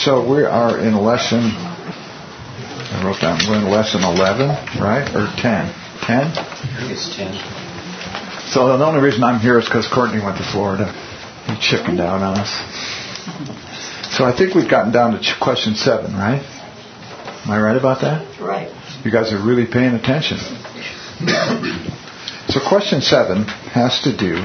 So we are in lesson, I wrote down, we're in lesson 11, right? Or 10? 10? I think it's 10. So the only reason I'm here is because Courtney went to Florida. He chickened out on us. So I think we've gotten down to question 7, right? Am I right about that? Right. You guys are really paying attention. So question 7 has to do...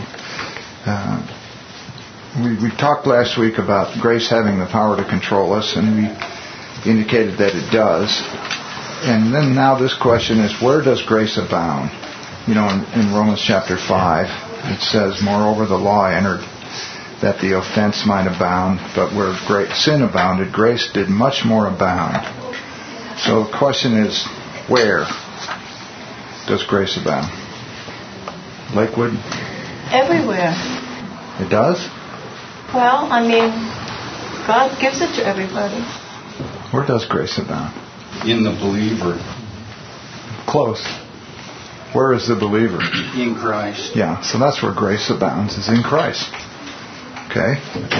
We talked last week about grace having the power to control us, and we indicated that it does. And then now this question is, where does grace abound? You know, in Romans chapter 5, it says, moreover, the law entered that the offense might abound, but where sin abounded, grace did much more abound. So the question is, where does grace abound? Lakewood? Everywhere. It does? Well, I mean, God gives it to everybody. Where does grace abound? In the believer. Close. Where is the believer? In Christ. Yeah, so that's where grace abounds, is in Christ. Okay?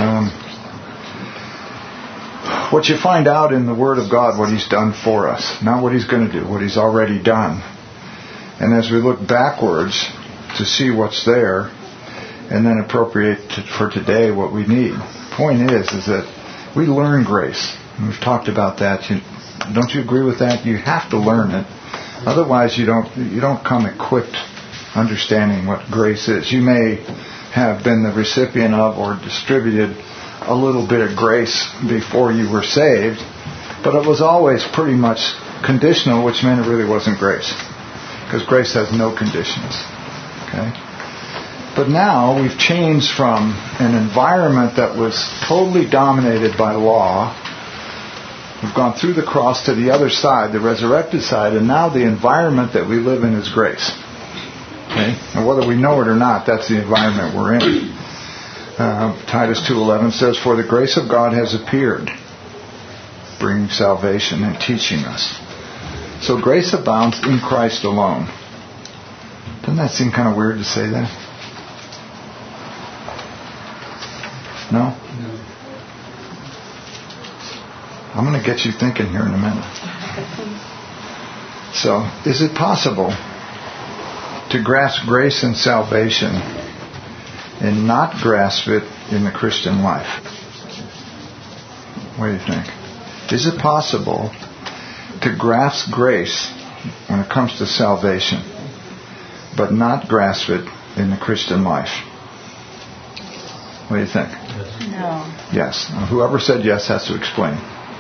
What you find out in the Word of God, what He's done for us, not what He's going to do, what He's already done. And as we look backwards to see what's there, and then appropriate for today what we need. Point is that we learn grace. And we've talked about that. Don't you agree with that? You have to learn it. Otherwise, you don't come equipped understanding what grace is. You may have been the recipient of or distributed a little bit of grace before you were saved, but it was always pretty much conditional, which meant it really wasn't grace, because grace has no conditions. Okay. But now we've changed from an environment that was totally dominated by law. We've gone through the cross to the other side, the resurrected side, and now the environment that we live in is grace. Okay? And whether we know it or not, that's the environment we're in. Titus 2:11 says, for the grace of God has appeared, bringing salvation and teaching us. So grace abounds in Christ alone. Doesn't that seem kind of weird to say that? No? I'm going to get you thinking here in a minute. So, is it possible to grasp grace and salvation and not grasp it in the Christian life? What do you think? Is it possible to grasp grace when it comes to salvation, but not grasp it in the Christian life? What do you think? No. Yes. Whoever said yes has to explain.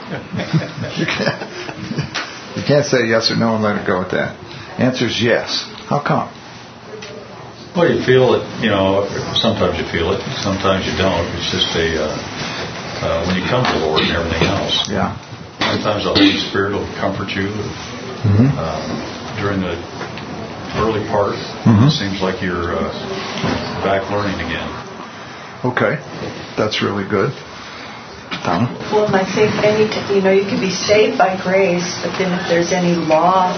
You can't say yes or no and let it go with that. Answer is yes. How come? Well, you feel it, sometimes you feel it, sometimes you don't. It's just when you come to the Lord and everything else. Yeah. Sometimes the Holy Spirit will comfort you. During the early part, it seems like you're back learning again. Okay. That's really good. Donna? Well, I think you can be saved by grace, but then if there's any law,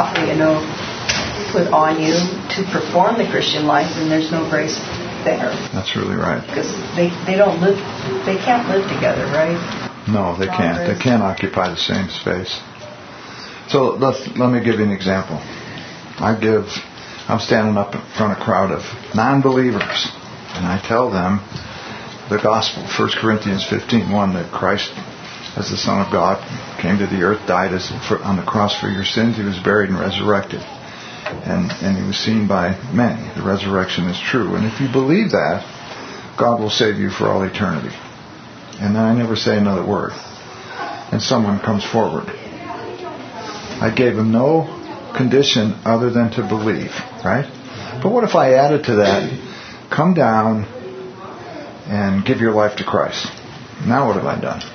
put on you to perform the Christian life, then there's no grace there. That's really right. Because they can't live together, right? No, they can't. They can't occupy the same space. So let me give you an example. I'm standing up in front of a crowd of non-believers, and I tell them the gospel, 1 Corinthians 15:1, that Christ, as the Son of God, came to the earth, died on the cross for your sins. He was buried and resurrected. And He was seen by many. The resurrection is true. And if you believe that, God will save you for all eternity. And then I never say another word. And someone comes forward. I gave him no condition other than to believe, right? But what if I added to that, come down and give your life to Christ? Now what have I done?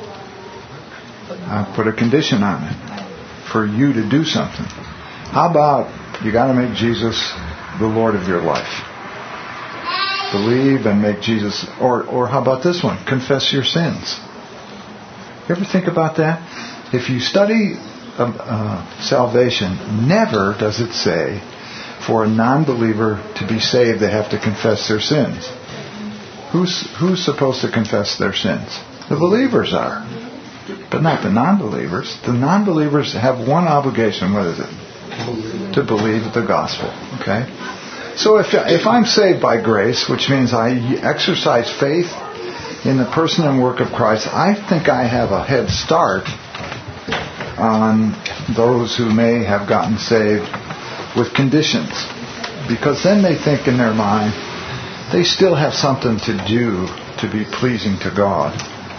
I put a condition on it for you to do something. How about you got to make Jesus the Lord of your life? Believe and make Jesus, or how about this one? Confess your sins. You ever think about that? If you study salvation, never does it say for a non-believer to be saved they have to confess their sins. Who's supposed to confess their sins? The believers are. but not the non-believers. The non-believers have one obligation. What is it? To believe the gospel. Okay? So if I'm saved by grace, which means I exercise faith in the person and work of Christ, I think I have a head start on those who may have gotten saved with conditions. Because then they think in their mind, they still have something to do to be pleasing to God.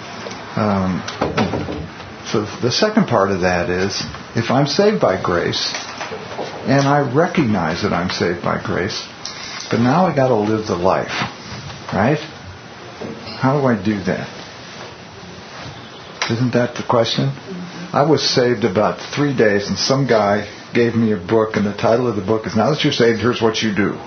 So the second part of that is, if I'm saved by grace, and I recognize that I'm saved by grace, but now I got to live the life, right? How do I do that? Isn't that the question? I was saved about 3 days, and some guy gave me a book, and the title of the book is, "Now that you're saved, here's what you do."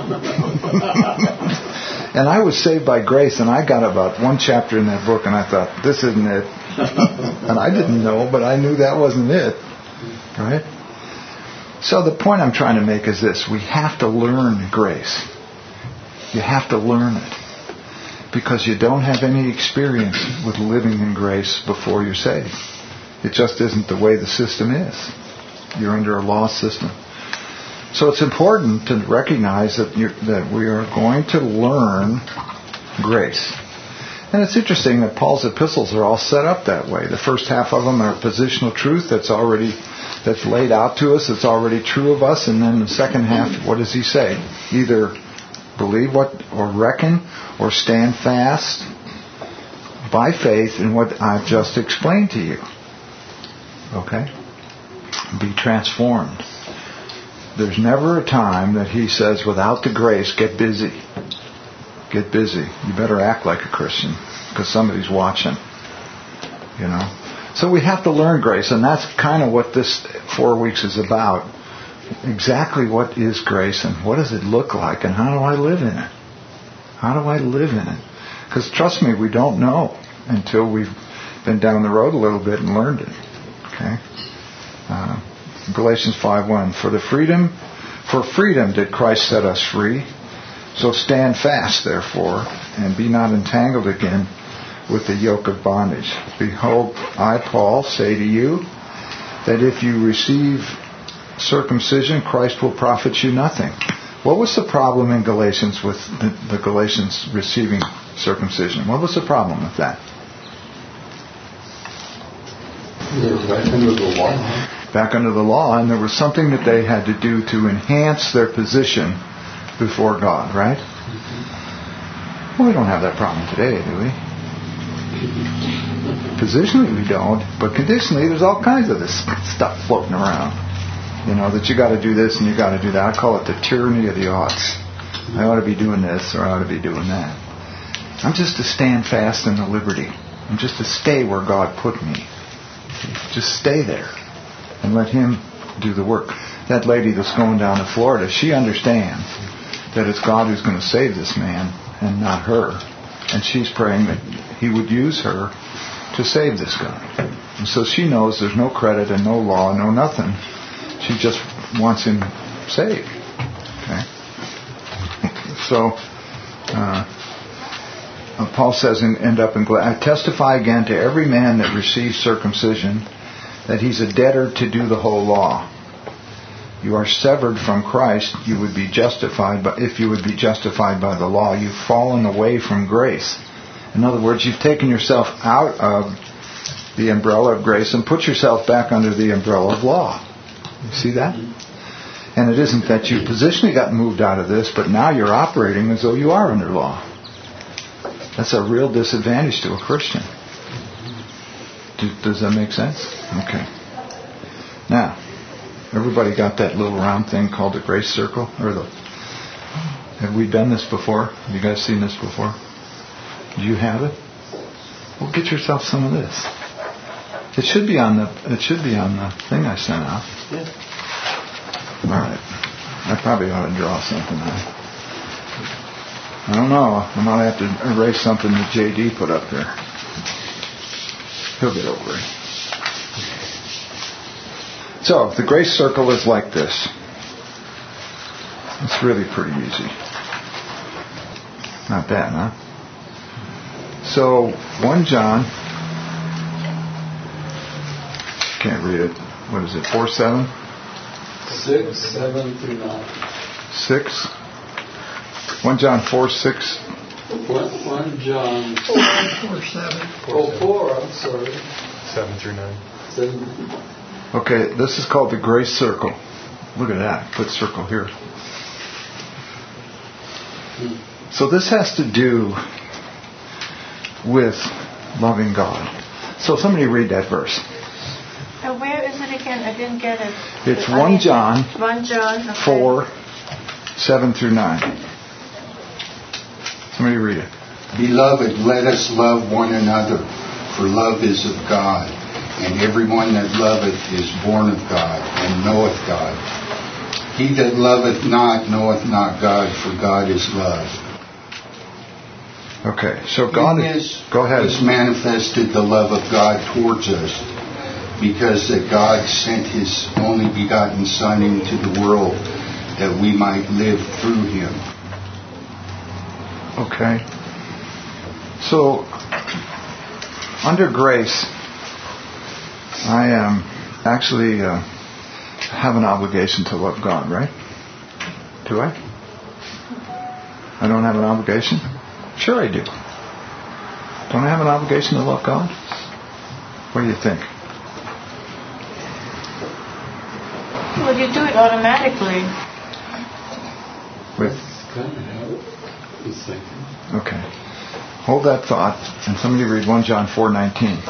And I was saved by grace, and I got about one chapter in that book, and I thought, this isn't it. And I didn't know, but I knew that wasn't it. Right? So the point I'm trying to make is this. We have to learn grace. You have to learn it. Because you don't have any experience with living in grace before you're saved. It just isn't the way the system is. You're under a law system. So it's important to recognize that we are going to learn grace. And it's interesting that Paul's epistles are all set up that way. The first half of them are positional truth that's laid out to us, that's already true of us. And then the second half, what does he say? Either believe or reckon or stand fast by faith in what I've just explained to you. Okay? Be transformed. There's never a time that he says, without the grace, get busy. Get busy. You better act like a Christian because somebody's watching. You know? So we have to learn grace, and that's kind of what this 4 weeks is about. Exactly what is grace and what does it look like and how do I live in it? How do I live in it? Because trust me, we don't know until we've been down the road a little bit and learned it. Okay? Galatians 5:1. For freedom did Christ set us free. So stand fast, therefore, and be not entangled again with the yoke of bondage. Behold, I, Paul, say to you that if you receive circumcision, Christ will profit you nothing. What was the problem in Galatians with the Galatians receiving circumcision? What was the problem with that? They were back under the law. Back under the law, and there was something that they had to do to enhance their position before God, right? Well, we don't have that problem today, do we? Positionally we don't, but conditionally there's all kinds of this stuff floating around. You know, that you got to do this and you got to do that. I call it the tyranny of the oughts. I ought to be doing this or I ought to be doing that. I'm just to stand fast in the liberty. I'm just to stay where God put me. Just stay there and let Him do the work. That lady that's going down to Florida, she understands that it's God who's going to save this man and not her. And she's praying that He would use her to save this guy. And so she knows there's no credit and no law, no nothing. She just wants him saved. Okay? So, Paul says, I testify again to every man that receives circumcision that he's a debtor to do the whole law. You are severed from Christ, you would be justified, but if you would be justified by the law, you've fallen away from grace. In other words, you've taken yourself out of the umbrella of grace and put yourself back under the umbrella of law. You see that? And it isn't that you positionally got moved out of this, but now you're operating as though you are under law. That's a real disadvantage to a Christian. Does that make sense? Okay. Now, everybody got that little round thing called the grace circle? Have we done this before? Have you guys seen this before? Do you have it? Well, get yourself some of this. It should be on the thing I sent out. Yeah. All right. I probably ought to draw something on. I don't know. I might have to erase something that JD put up there. He'll get over it. So, the grace circle is like this. It's really pretty easy. Not bad, huh? So, 1 John Can't read it. What is it? 4:7? 6, 7 through 9. 6. 1 John 4:6. 1 John 4:7. 4, I'm sorry. 7 through 9. 7. Okay, this is called the grace circle. Look at that. Put circle here. So this has to do with loving God. So somebody read that verse. Where is it again? I didn't get it. It's 1 John 1 John. Okay. 4:7 through 9. Somebody read it. Beloved, let us love one another, for love is of God. And everyone that loveth is born of God, and knoweth God. He that loveth not knoweth not God, for God is love. Okay, so God is... Go ahead. Has manifested the love of God towards us, because that God sent His only begotten Son into the world, that we might live through Him. Okay. So, under grace, I actually have an obligation to love God, right? Do I? I don't have an obligation? Sure I do. Don't I have an obligation to love God? What do you think? Well, you do it automatically. With? Kind of how it's thinking. Okay. Hold that thought, and somebody read 1 John 4:19.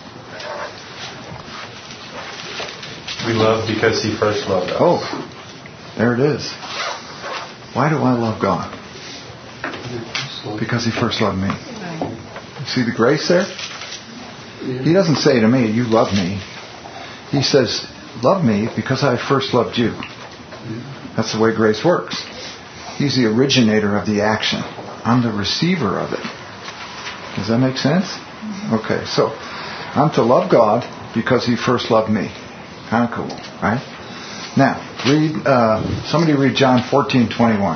We love because He first loved us. Oh, there it is. Why do I love God? Because He first loved me. You see the grace there? He doesn't say to me, you love me. He says, love me because I first loved you. That's the way grace works. He's the originator of the action. I'm the receiver of it. Does that make sense? Okay, so I'm to love God because He first loved me. Kind of cool, right? Now, somebody read John 14:21.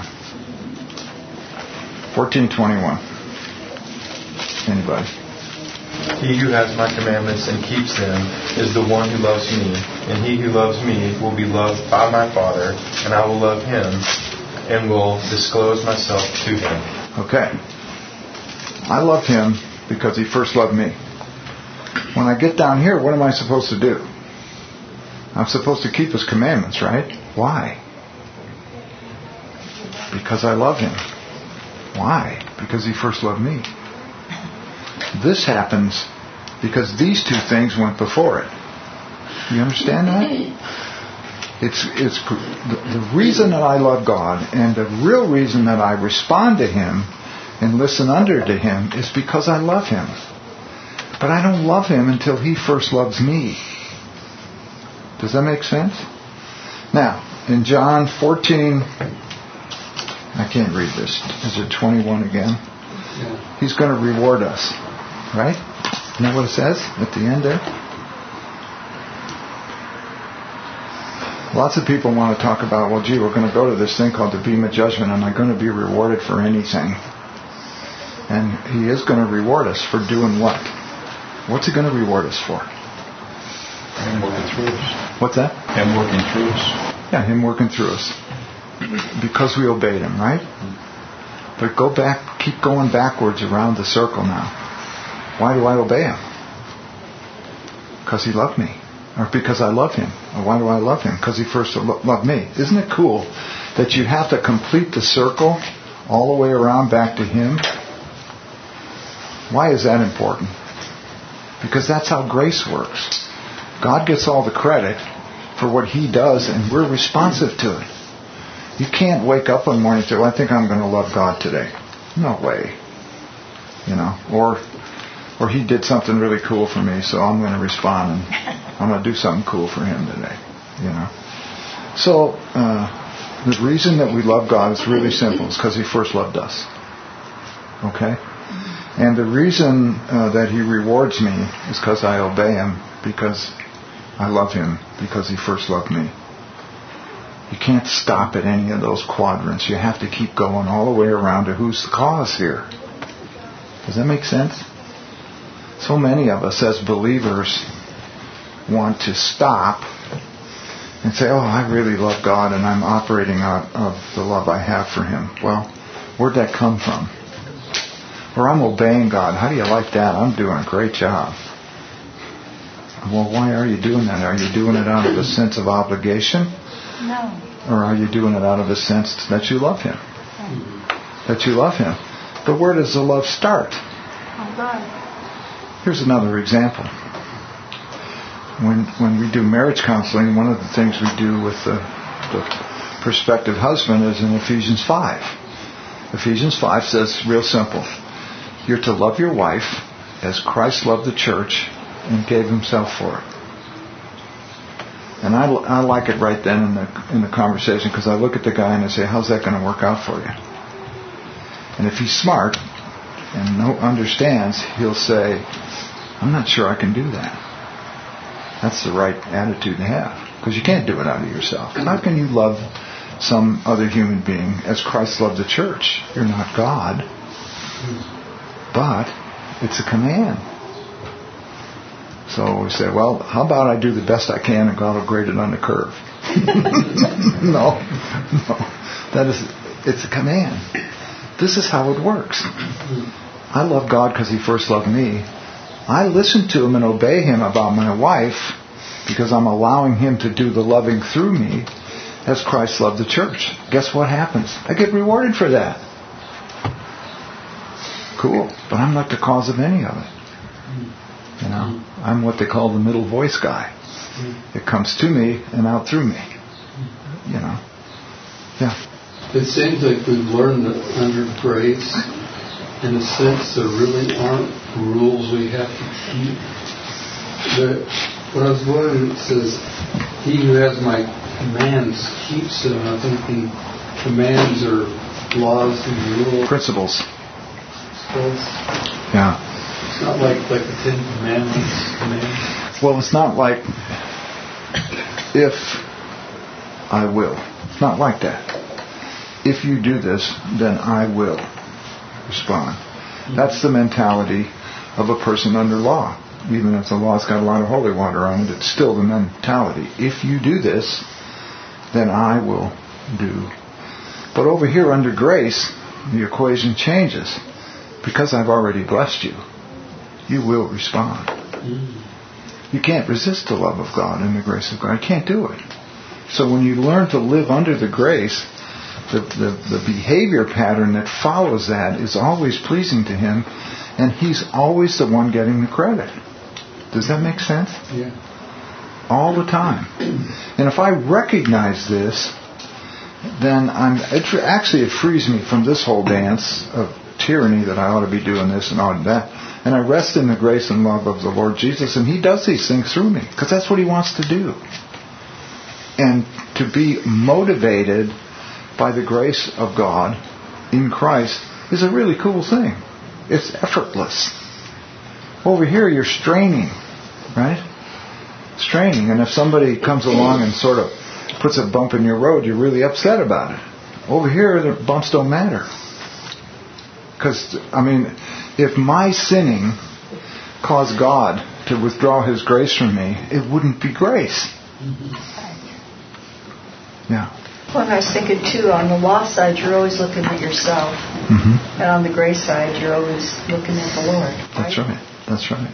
14:21. Anybody? He who has my commandments and keeps them is the one who loves me, and he who loves me will be loved by my Father, and I will love him and will disclose myself to him. Okay. I love Him because He first loved me. When I get down here, what am I supposed to do? I'm supposed to keep His commandments, right? Why? Because I love Him. Why? Because He first loved me. This happens because these two things went before it. You understand that? It's the reason that I love God and the real reason that I respond to Him and listen under to Him is because I love Him. But I don't love Him until He first loves me. Does that make sense? Now, in John 14, I can't read this. Is it 21 again? Yeah. He's going to reward us. Right? Isn't that what it says at the end there? Lots of people want to talk about, well, gee, we're going to go to this thing called the Bema Judgment. Am I going to be rewarded for anything? And He is going to reward us for doing what? What's He going to reward us for? Him working through us. What's that? Him working through us. Yeah, Him working through us. Because we obeyed Him, right? But go back, keep going backwards around the circle now. Why do I obey Him? Because He loved me. Or because I love Him. Or why do I love Him? Because He first loved me. Isn't it cool that you have to complete the circle all the way around back to Him? Why is that important? Because that's how grace works. God gets all the credit for what He does, and we're responsive to it. You can't wake up one morning and say, well, I think I'm going to love God today. No way. You know, or He did something really cool for me, so I'm going to respond and I'm going to do something cool for Him today. You know. So, the reason that we love God is really simple. It's because He first loved us. Okay? And the reason that He rewards me is because I obey Him, because I love Him, because He first loved me. You can't stop at any of those quadrants. You have to keep going all the way around to who's the cause here. Does that make sense? So many of us as believers want to stop and say, oh, I really love God and I'm operating out of the love I have for Him. Well, where'd that come from? Or I'm obeying God. How do you like that? I'm doing a great job. Well, why are you doing that? Are you doing it out of a sense of obligation? No. Or are you doing it out of a sense that you love Him? That you love Him. But where does the love start? Oh, God. Here's another example. When we do marriage counseling, one of the things we do with the prospective husband is in Ephesians 5. Ephesians 5 says, real simple, you're to love your wife as Christ loved the church and gave Himself for it. And I like it right then in the conversation, because I look at the guy and I say, how's that going to work out for you? And if he's smart and understands, he'll say, I'm not sure I can do that. That's the right attitude to have, because you can't do it out of yourself. How can you love some other human being as Christ loved the church? You're not God. But it's a command. So we say, well, how about I do the best I can and God will grade it on the curve? No. It's a command. This is how it works. I love God because He first loved me. I listen to Him and obey Him about my wife because I'm allowing Him to do the loving through me as Christ loved the church. Guess what happens? I get rewarded for that. Cool. But I'm not the cause of any of it. You know, I'm what they call the middle voice guy. It comes to me and out through me. You know. Yeah. It seems like we've learned that under grace, in a sense, there really aren't rules we have to keep. What I was wondering, it says, he who has my commands keeps them. I think the commands are laws and rules. Principles. Principles. Yeah. It's not like the Ten Commandments commands. Well, it's not like if I will. It's not like that. If you do this, then I will respond. That's the mentality of a person under law. Even if the law's got a lot of holy water on it, it's still the mentality. If you do this, then I will do. But over here under grace, the equation changes. Because I've already blessed you, you will respond. You can't resist the love of God and the grace of God. You can't do it. So when you learn to live under the grace, the behavior pattern that follows that is always pleasing to Him, and He's always the one getting the credit. Does that make sense? Yeah. All the time. And if I recognize this, then it frees me from this whole dance of tyranny that I ought to be doing this and ought to that. And I rest in the grace and love of the Lord Jesus, and He does these things through me, because that's what He wants to do. And to be motivated by the grace of God in Christ is a really cool thing. It's effortless. Over here you're straining, right? Straining. And if somebody comes along and sort of puts a bump in your road, you're really upset about it. Over here the bumps don't matter. Because, if my sinning caused God to withdraw His grace from me, it wouldn't be grace. Yeah. Well, I was thinking too, on the law side, you're always looking at yourself. Mm-hmm. And on the grace side, you're always looking at the Lord. Right? That's right.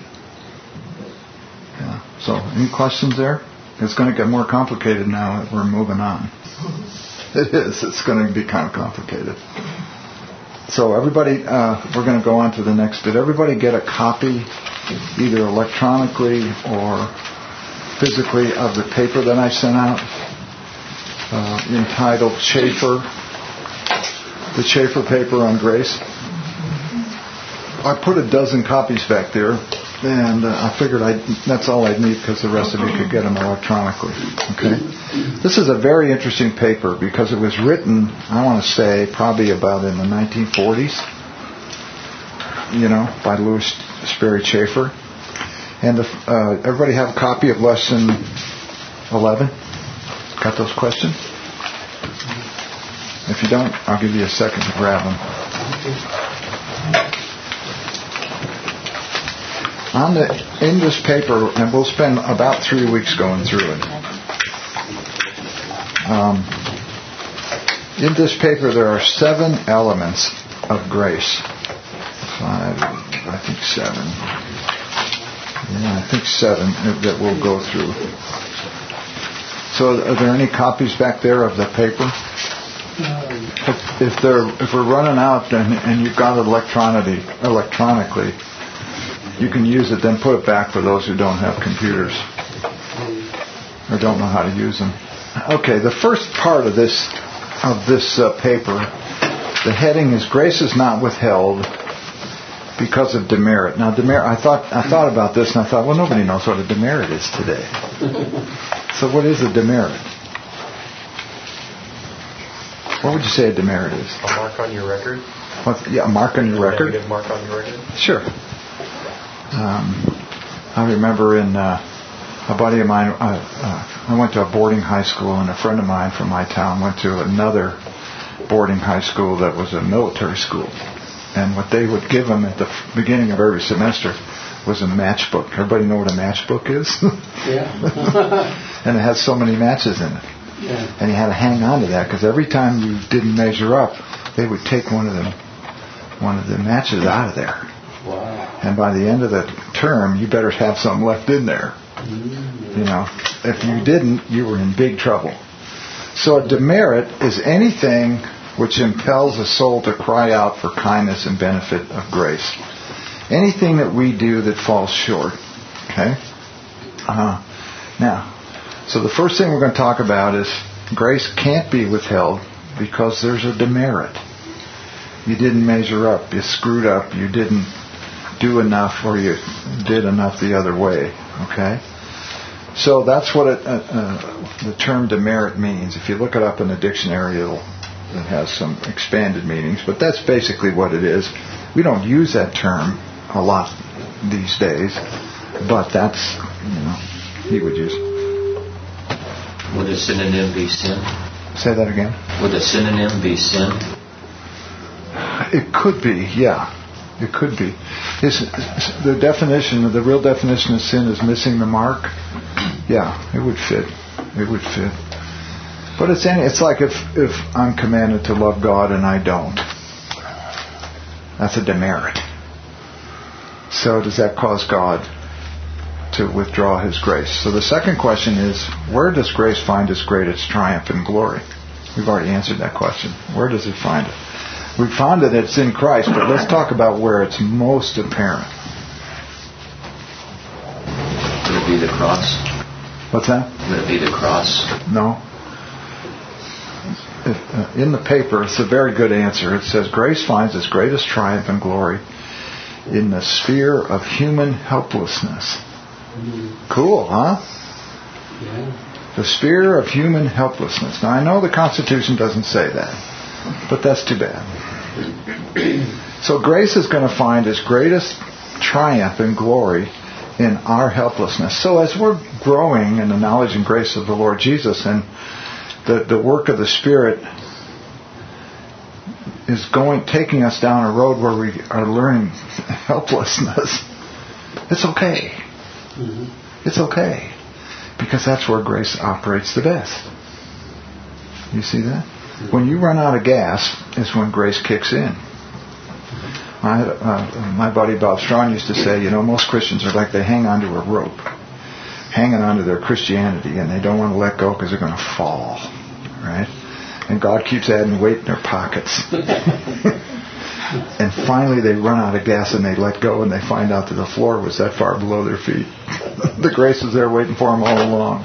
Yeah. So, any questions there? It's going to get more complicated now that we're moving on. It is. It's going to be kind of complicated. So everybody, we're going to go on to the next bit. Everybody get a copy, either electronically or physically, of the paper that I sent out, entitled Chafer, the Chafer paper on grace. I put a dozen copies back there, and I figured that's all I'd need, because the rest of you could get them electronically. Okay. This is a very interesting paper because it was written, I want to say, probably about in the 1940s, by Louis Sperry Chafer. And everybody have a copy of lesson 11? Got those questions? If you don't, I'll give you a second to grab them. In this paper, and we'll spend about 3 weeks going through it. In this paper, there are 7 elements of grace. 5, I think 7. Yeah, I think 7 that we'll go through. So, are there any copies back there of the paper? If we're running out and you've got it electronically, you can use it. Then put it back for those who don't have computers or don't know how to use them. Okay, the first part of this paper, the heading is "Grace is not withheld because of demerit." Now, demerit. I thought about this, and I thought, well, nobody knows what a demerit is today. So, what is a demerit? What would you say a demerit is? A mark on your record. A mark on your record. A negative mark on your record. Sure. I remember a buddy of mine. I went to a boarding high school, and a friend of mine from my town went to another boarding high school that was a military school. And what they would give them at the beginning of every semester was a matchbook. Everybody know what a matchbook is? Yeah. And it has so many matches in it. Yeah. And you had to hang on to that because every time you didn't measure up, they would take one of the matches out of there. Wow. And by the end of the term, you better have something left in there. You know, if you didn't, you were in big trouble. So a demerit is anything which impels a soul to cry out for kindness and benefit of grace. Anything that we do that falls short. Okay? Now, so the first thing we're going to talk about is grace can't be withheld because there's a demerit. You didn't measure up. You screwed up. You didn't do enough, or you did enough the other way. Okay? So that's what the term demerit means. If you look it up in the dictionary, it has some expanded meanings, but that's basically what it is. We don't use that term a lot these days, but that's, he would use it. Would a synonym be sin? Say that again. Would a synonym be sin? It could be, yeah. It could be. The real definition of sin is missing the mark. Yeah, it would fit. It would fit. But it's like if I'm commanded to love God and I don't. That's a demerit. So does that cause God to withdraw His grace? So the second question is, where does grace find its greatest triumph and glory? We've already answered that question. Where does it find it? We found that it's in Christ, but let's talk about where it's most apparent. Would it be the cross? What's that? Would it be the cross? No. In the paper, it's a very good answer. It says, grace finds its greatest triumph and glory in the sphere of human helplessness. Cool, huh? Yeah. The sphere of human helplessness. Now, I know the Constitution doesn't say that, but that's too bad. So grace is going to find its greatest triumph and glory in our helplessness. So as we're growing in the knowledge and grace of the Lord Jesus, and the work of the Spirit is taking us down a road where we are learning helplessness, it's okay. Mm-hmm. It's okay. Because that's where grace operates the best. You see that? When you run out of gas is when grace kicks in. My buddy Bob Strong used to say, most Christians are like they hang onto a rope, hanging onto their Christianity, and they don't want to let go because they're going to fall, right? And God keeps adding weight in their pockets. And finally they run out of gas and they let go, and they find out that the floor was that far below their feet. The grace was there waiting for them all along.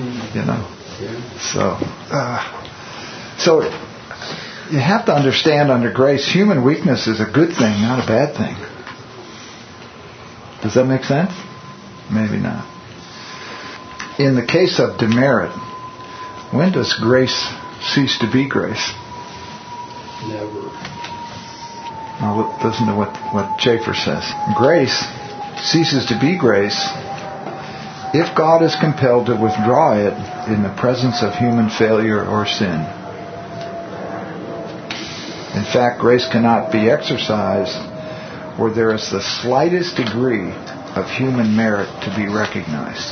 So you have to understand, under grace, human weakness is a good thing, not a bad thing. Does that make sense? Maybe not. In the case of demerit, when does grace cease to be grace? Never. Now listen to what Schaeffer says. Grace ceases to be grace if God is compelled to withdraw it in the presence of human failure or sin. In fact, grace cannot be exercised where there is the slightest degree of human merit to be recognized.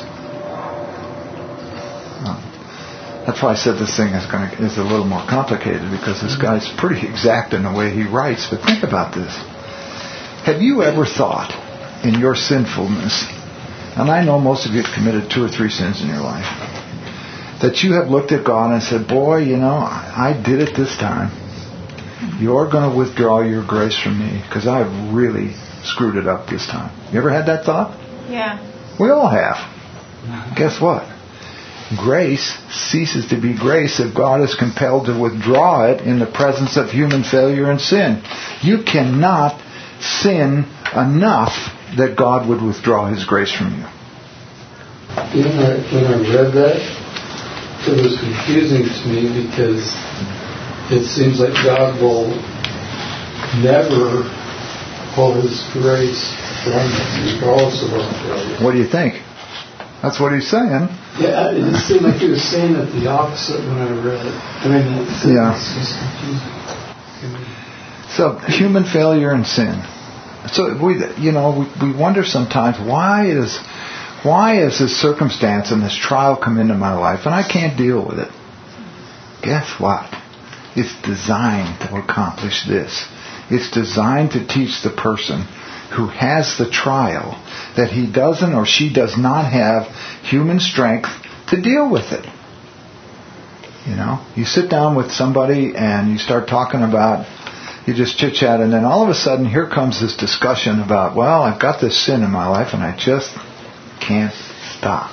That's why I said this thing is a little more complicated, because this guy's pretty exact in the way he writes. But think about this. Have you ever thought in your sinfulness, and I know most of you have committed 2 or 3 sins in your life, that you have looked at God and said, boy, I did it this time. You're going to withdraw your grace from me because I've really screwed it up this time. You ever had that thought? Yeah. We all have. Guess what? Grace ceases to be grace if God is compelled to withdraw it in the presence of human failure and sin. You cannot sin enough that God would withdraw His grace from you. When I read that, it was confusing to me, because it seems like God will never pull His grace from us, regardless of our failure. What do you think? That's what He's saying. Yeah, it just seemed like He was saying it the opposite when I read it. It's just confusing. So, human failure and sin. So we wonder sometimes, why is this circumstance and this trial come into my life and I can't deal with it? Guess what? It's designed to accomplish this. It's designed to teach the person who has the trial that he doesn't or she does not have human strength to deal with it. You sit down with somebody and you start talking about, you just chit-chat, and then all of a sudden here comes this discussion about, well, I've got this sin in my life and I just can't stop.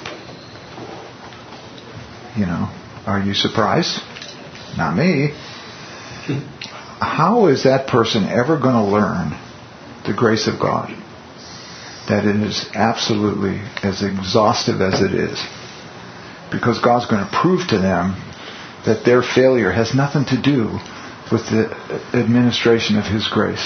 Are you surprised? Not me. How is that person ever going to learn the grace of God? That it is absolutely as exhaustive as it is. Because God's going to prove to them that their failure has nothing to do with the administration of His grace.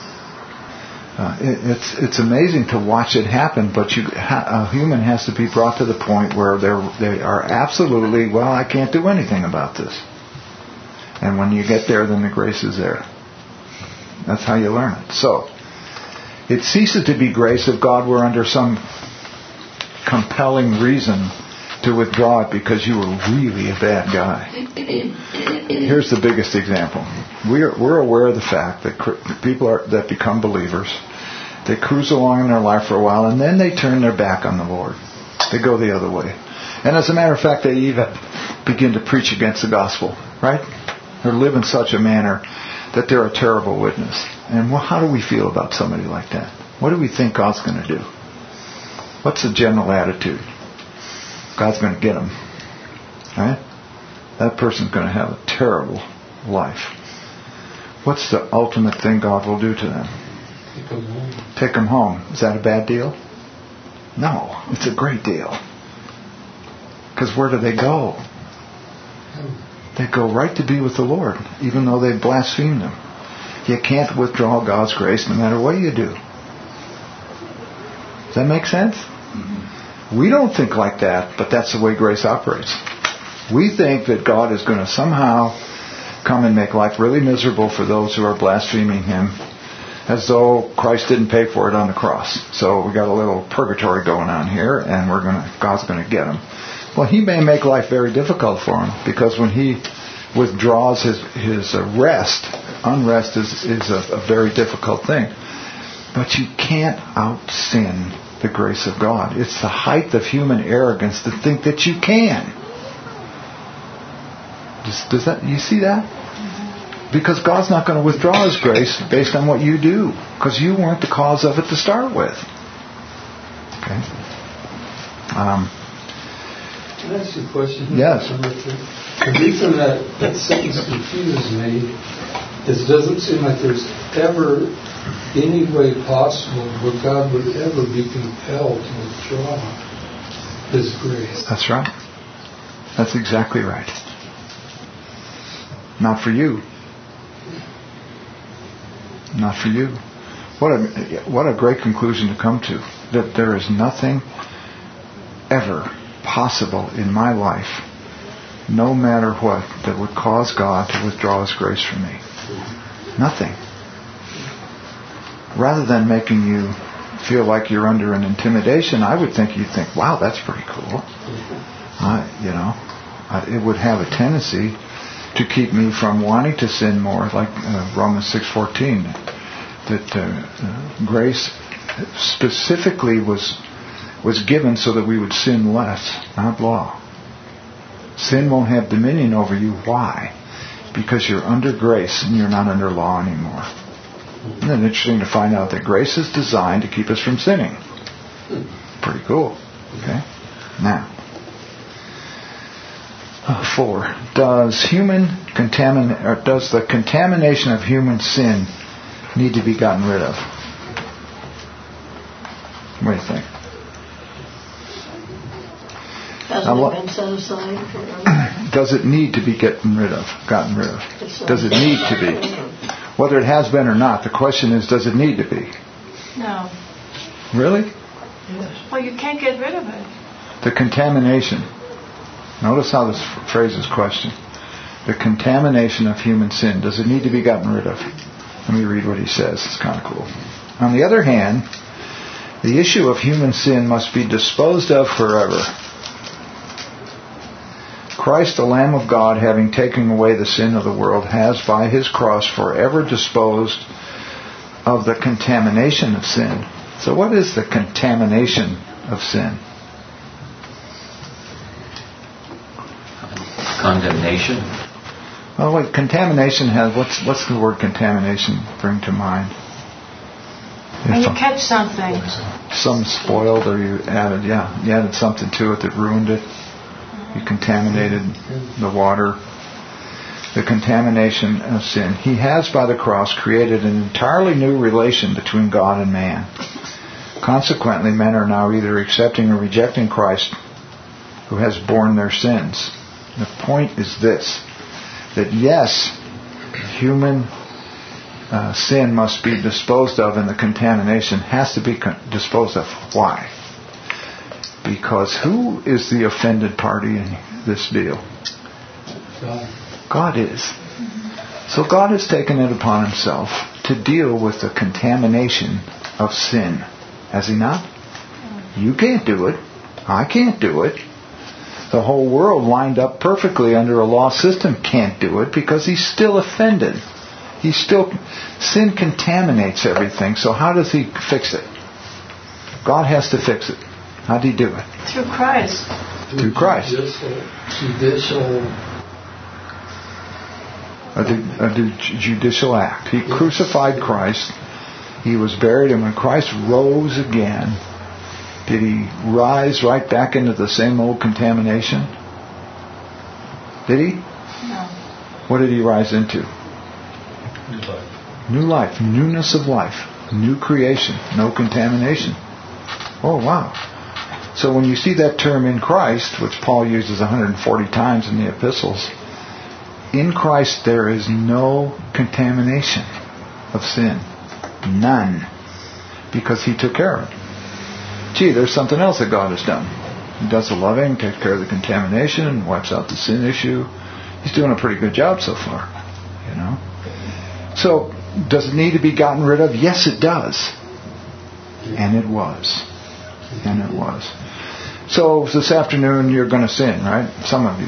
It's amazing to watch it happen, but a human has to be brought to the point where they are absolutely, well, I can't do anything about this. And when you get there, then the grace is there. That's how you learn it. So, it ceases to be grace if God were under some compelling reason to withdraw it because you were really a bad guy. Here's the biggest example. We're aware of the fact that people that become believers, they cruise along in their life for a while and then they turn their back on the Lord. They go the other way. And as a matter of fact, they even begin to preach against the gospel, right? Or live in such a manner that they're a terrible witness. And how do we feel about somebody like that? What do we think God's going to do? What's the general attitude? God's going to get them. Right? That person's going to have a terrible life. What's the ultimate thing God will do to them? Take them home. Take them home. Is that a bad deal? No. It's a great deal. Because where do they go? They go right to be with the Lord, even though they blasphemed Him. You can't withdraw God's grace no matter what you do. Does that make sense? We don't think like that, but that's the way grace operates. We think that God is going to somehow come and make life really miserable for those who are blaspheming Him, as though Christ didn't pay for it on the cross. So we got a little purgatory going on here, and God's going to get them. Well, He may make life very difficult for them, because when He withdraws His unrest is a very difficult thing. But you can't out-sin the grace of God. It's the height of human arrogance to think that you can. Does that, you see that? Because God's not going to withdraw His grace based on what you do, because you weren't the cause of it to start with. Okay. Can I ask you a question? Yes. The reason that sentence confuses me is it doesn't seem like there's ever any way possible where God would ever be compelled to withdraw His grace. That's right. That's exactly right. Not for you. Not for you. What a great conclusion to come to. That there is nothing ever possible in my life, no matter what, that would cause God to withdraw His grace from me. Nothing. Rather than making you feel like you're under an intimidation, I would think you'd think, wow, that's pretty cool. It would have a tendency to keep me from wanting to sin more, like Romans 6:14, that grace specifically was given so that we would sin less, not law. Sin won't have dominion over you. Why? Because you're under grace and you're not under law anymore. Isn't it interesting to find out that grace is designed to keep us from sinning? Pretty cool. Okay. Now, 4. Does the contamination of human sin need to be gotten rid of? What do you think? Hasn't it been set aside for Does it need to be gotten rid of? Does it need to be? Whether it has been or not, the question is, does it need to be? No. Really? Well, you can't get rid of it. The contamination. Notice how this phrases question. The contamination of human sin. Does it need to be gotten rid of? Let me read what he says. It's kind of cool. On the other hand, the issue of human sin must be disposed of forever. Christ, the Lamb of God, having taken away the sin of the world, has by his cross forever disposed of the contamination of sin. So what is the contamination of sin? Condemnation. Well, wait, contamination has, what's the word contamination bring to mind? When you catch something. Some spoiled, or you added something to it that ruined it. You contaminated the water. The contamination of sin. He has, by the cross, created an entirely new relation between God and man. Consequently, men are now either accepting or rejecting Christ, who has borne their sins. The point is this, that yes, human sin must be disposed of, and the contamination has to be disposed of. Why? Because who is the offended party in this deal? God is. So God has taken it upon himself to deal with the contamination of sin. Has he not? You can't do it. I can't do it. The whole world lined up perfectly under a law system can't do it because he's still offended. Sin contaminates everything. So how does he fix it? God has to fix it. How did he do it? Through Christ. Through Christ. A judicial act. He crucified Christ. He was buried, and when Christ rose again, did he rise right back into the same old contamination? Did he? No. What did he rise into? New life. New life. Newness of life. New creation. No contamination. Oh, wow. So when you see that term in Christ, which Paul uses 140 times in the epistles, in Christ there is no contamination of sin. None. Because he took care of it. Gee, there's something else that God has done. He does the loving, takes care of the contamination, wipes out the sin issue. He's doing a pretty good job so far. So, does it need to be gotten rid of? Yes, it does. And it was. And it was. So, this afternoon you're going to sin, right? Some of you.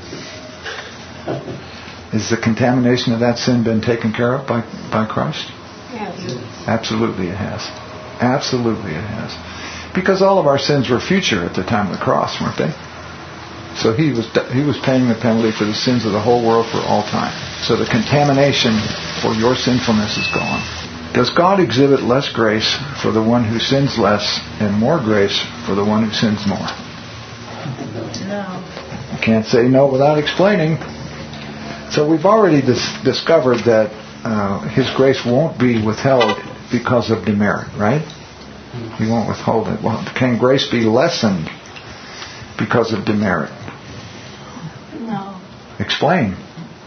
Has the contamination of that sin been taken care of by Christ? Yes. Absolutely it has. Absolutely it has. Because all of our sins were future at the time of the cross, weren't they? So he was paying the penalty for the sins of the whole world for all time. So the contamination for your sinfulness is gone. Does God exhibit less grace for the one who sins less and more grace for the one who sins more? No. You can't say no without explaining. So we've already discovered that his grace won't be withheld because of demerit, right? He won't withhold it. Well, can grace be lessened because of demerit? No. Explain.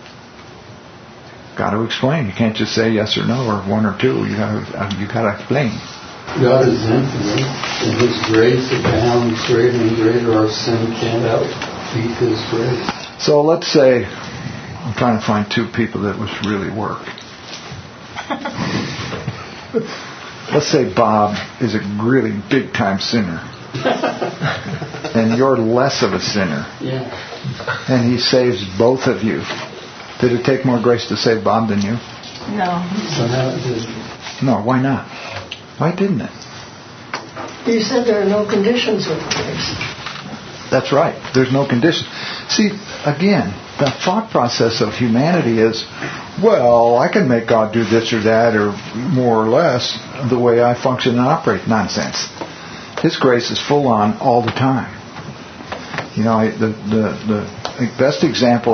Got to explain. You can't just say yes or no or one or two. You got to explain. God is infinite, and his grace abounds greater and greater. Our sin can't outbeat his grace. So let's say, I'm trying to find two people that would really work. let's say Bob is a really big time sinner. And you're less of a sinner. Yeah. And he saves both of you. Did it take more grace to save Bob than you? No. So now it did. No, why not? Why didn't it? You said there are no conditions with grace. That's right. There's no condition. See, again, the thought process of humanity is, well, I can make God do this or that or more or less the way I function and operate. Nonsense. His grace is full on all the time. You know, the best example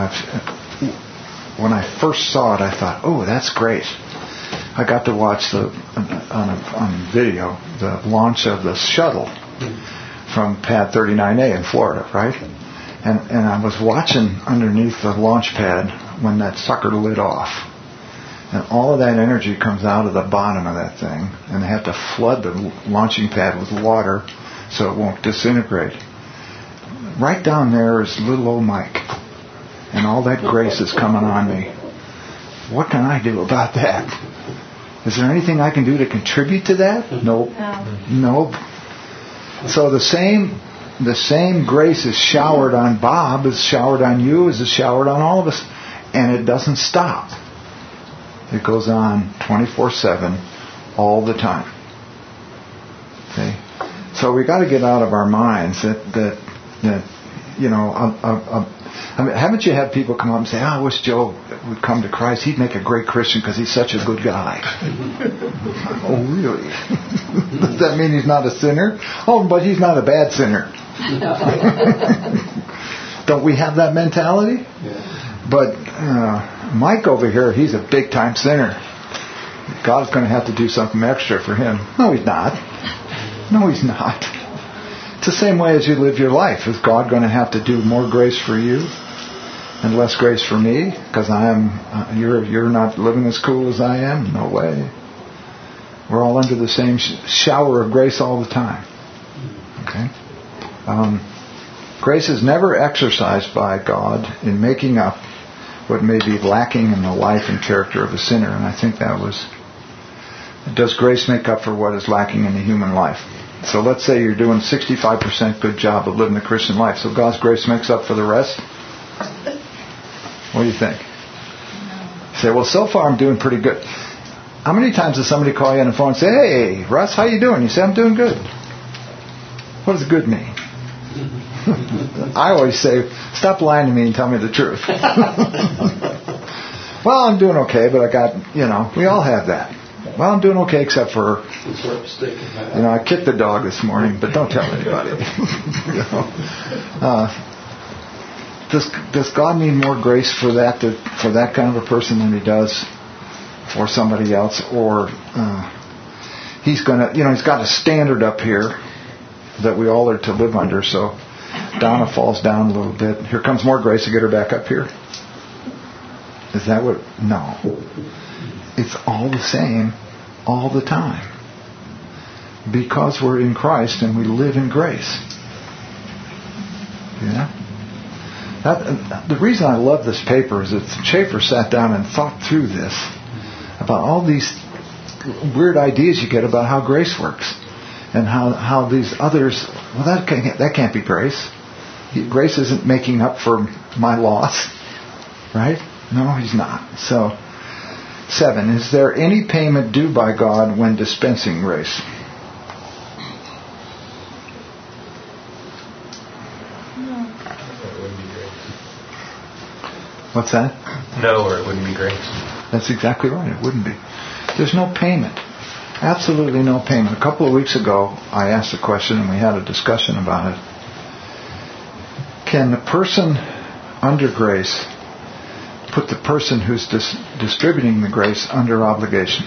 when I first saw it, I thought, oh, that's great. I got to watch on video the launch of the shuttle from Pad 39A in Florida, right? And I was watching underneath the launch pad when that sucker lit off. And all of that energy comes out of the bottom of that thing. And they have to flood the launching pad with water so it won't disintegrate. Right down there is little old Mike. And all that grace is coming on me. What can I do about that? Is there anything I can do to contribute to that? Nope. Nope. So the same grace is showered on Bob, is showered on you, is showered on all of us. And it doesn't stop. It goes on 24/7 all the time. Okay? So we got to get out of our minds that you know, I mean, haven't you had people come up and say, I wish Joe would come to Christ. He'd make a great Christian because he's such a good guy. Oh, really? Does that mean he's not a sinner? Oh, but he's not a bad sinner. Don't we have that mentality? Yeah. But Mike over here, he's a big-time sinner. God's going to have to do something extra for him. No, he's not. No, he's not. It's the same way as you live your life. Is God going to have to do more grace for you and less grace for me? Because you're not living as cool as I am? No way. We're all under the same shower of grace all the time. Okay? Grace is never exercised by God in making up what may be lacking in the life and character of a sinner. And I think that was... Does grace make up for what is lacking in the human life? So let's say you're doing 65% good job of living the Christian life. So God's grace makes up for the rest? What do you think? You say, well, so far I'm doing pretty good. How many times does somebody call you on the phone and say, hey, Russ, how you doing? You say, I'm doing good. What does good mean? I always say, stop lying to me and tell me the truth. Well, I'm doing okay, but I got, we all have that. Well, I'm doing okay except for, I kicked the dog this morning, but don't tell anybody. Does God need more grace for that kind of a person than He does for somebody else? Or He's gonna, He's got a standard up here that we all are to live under. So Donna falls down a little bit. Here comes more grace to get her back up here. Is that what? No. It's all the same all the time. Because we're in Christ and we live in grace. Yeah? The reason I love this paper is that Schaeffer sat down and thought through this. About all these weird ideas you get about how grace works. And how these others... Well, that can't be grace. Grace isn't making up for my loss. Right? No, He's not. So... 7. Is there any payment due by God when dispensing grace? No. What's that? No, or it wouldn't be grace. That's exactly right. It wouldn't be. There's no payment. Absolutely no payment. A couple of weeks ago, I asked a question and we had a discussion about it. Can the person under grace put the person who's distributing the grace under obligation?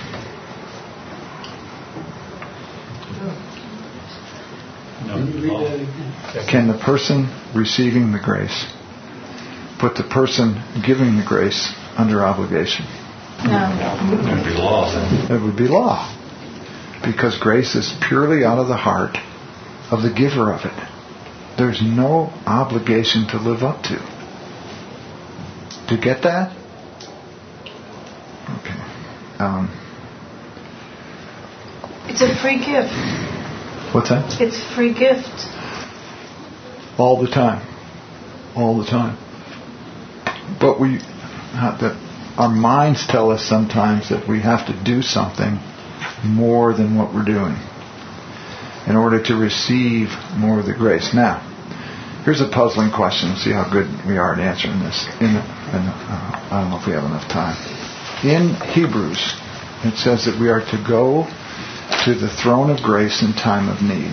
Can the person receiving the grace put the person giving the grace under obligation? No. It would be law then. It would be law. Because grace is purely out of the heart of the giver of it. There's no obligation to live up to. Do you get that? Okay. It's a free gift. What's that? It's a free gift. All the time. All the time. But our minds tell us sometimes that we have to do something more than what we're doing in order to receive more of the grace. Now, here's a puzzling question. See how good we are at answering this. I don't know if we have enough time. In Hebrews, it says that we are to go to the throne of grace in time of need.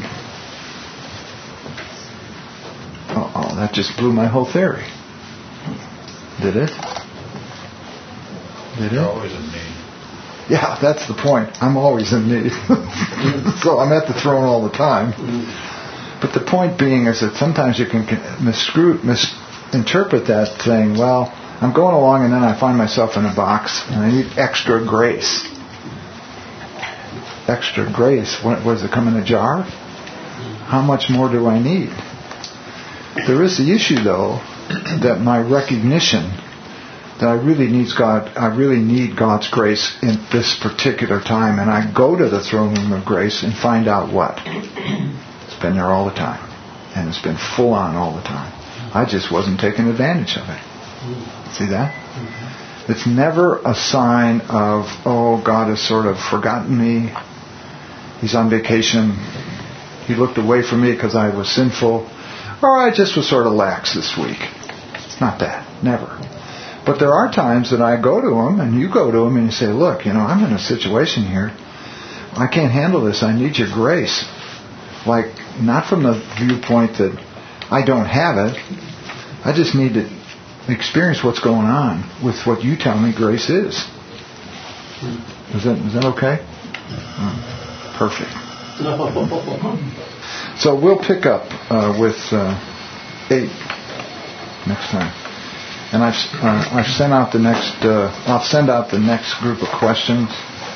Oh, that just blew my whole theory. Did it? Did it? You're always in need. Yeah, that's the point. I'm always in need. So I'm at the throne all the time. But the point being is that sometimes you can misinterpret that saying, well, I'm going along and then I find myself in a box and I need extra grace. Extra grace? What does it come in a jar? How much more do I need? There is the issue, though, that my recognition that I really need God's grace in this particular time, and I go to the throne room of grace and find out what? It's been there all the time, and it's been full on all the time. I just wasn't taking advantage of it. See that? It's never a sign of, oh, God has sort of forgotten me. He's on vacation. He looked away from me because I was sinful. Or I just was sort of lax this week. It's not that. Never. But there are times that I go to him and you go to him and you say, look, I'm in a situation here. I can't handle this. I need your grace. Like, not from the viewpoint that I don't have it. I just need to experience what's going on with what you tell me grace is. Is that okay? Perfect. So we'll pick up with 8 next time. And I've sent out the next. I'll send out the next group of questions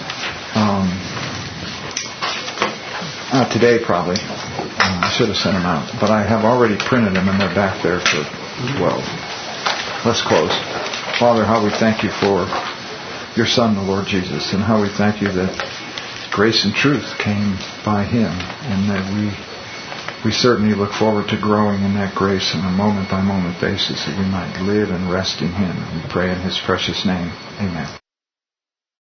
today, probably. I should have sent them out, but I have already printed them, and they're back there for 12. Let's close. Father, how we thank you for your Son, the Lord Jesus, and how we thank you that grace and truth came by Him, and that we certainly look forward to growing in that grace on a moment-by-moment basis, that we might live and rest in Him. We pray in His precious name. Amen.